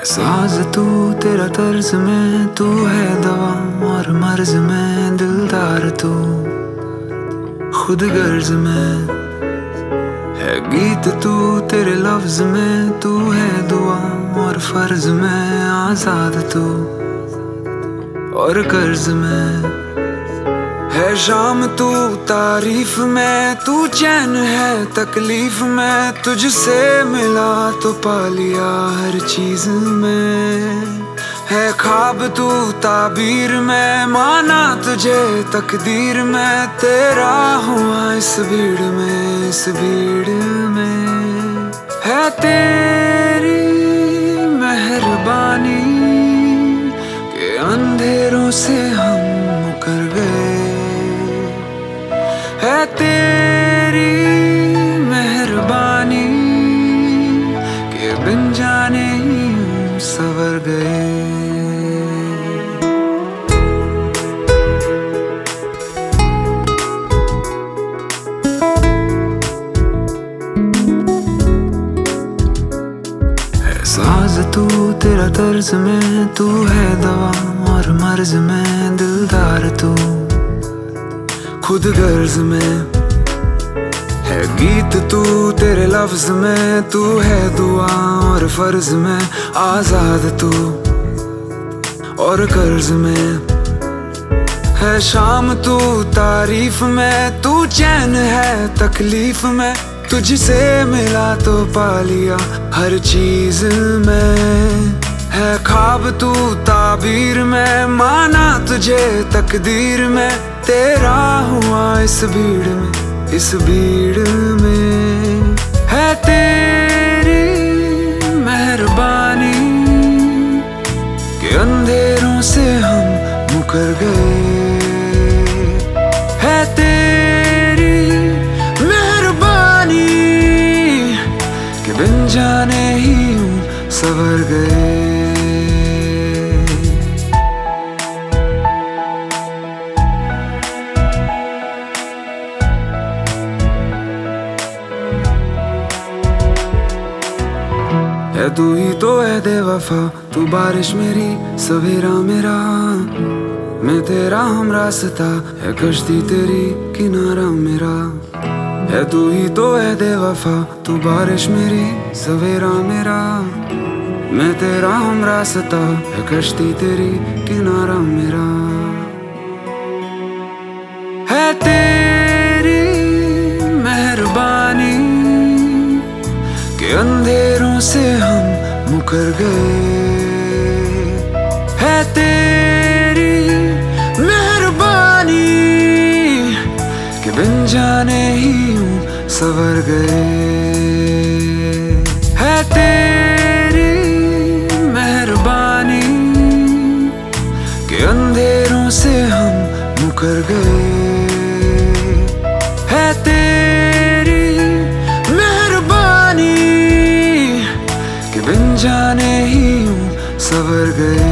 साज तू तेरा तर्ज में, तू है दवा और मर्ज में, दिलदार तू खुद गर्ज में है गीत तू, तेरे लफ्ज में तू है दुआ और फर्ज में, आजाद तू और कर्ज में है शाम तू, तारीफ में तू चैन है तकलीफ में, तुझसे मिला तो पा लिया हर चीज में, है ख्वाब तू ताबीर में, माना तुझे तकदीर में, तेरा हुआ इस भीड़ में, इस भीड़ में है तेरी मेहरबानी के अंधेरों से हम मुकर गए, है तेरी मेहरबानी के बिन जाने ही सवर गए। है साज तू तेरा तर्ज में, तू है दवा और मर्ज में, दिलदार तू खुद गर्ज में है गीत तू, तेरे लफ्ज में तू है दुआ और फर्ज में, आजाद तू और कर्ज में है शाम तू, तारीफ में तू चैन है तकलीफ में, तुझसे मिला तो पा लिया हर चीज में, है ख्वाब तू ताबीर में, माना तुझे तकदीर में, तेरा हुआ इस भीड़ में, इस भीड़ में है तेरी मेहरबानी के अंधेरों से हम मुकर गए, है तेरी मेहरबानी के बिन जाने ही सवर गए। है तू ही तो है बेवफा, तू बारिश मेरी सवेरा मेरा, मैं तेरा हम रास्ता है कश्ती तेरी किनारा मेरा, है तू ही तो है बेवफा, तू बारिश मेरी सवेरा मेरा, मैं तेरा हम रास्ता है कश्ती तेरी किनारा मेरा, है तेरी मेहरबानी के अंधेरों से हम मुकर गए, है तेरी मेहरबानी के बिन जाने ही सवर गए, है तेरी मेहरबानी के अंधेरों से हम मुकर गए, है तेरी बिन जाने ही सवर गए।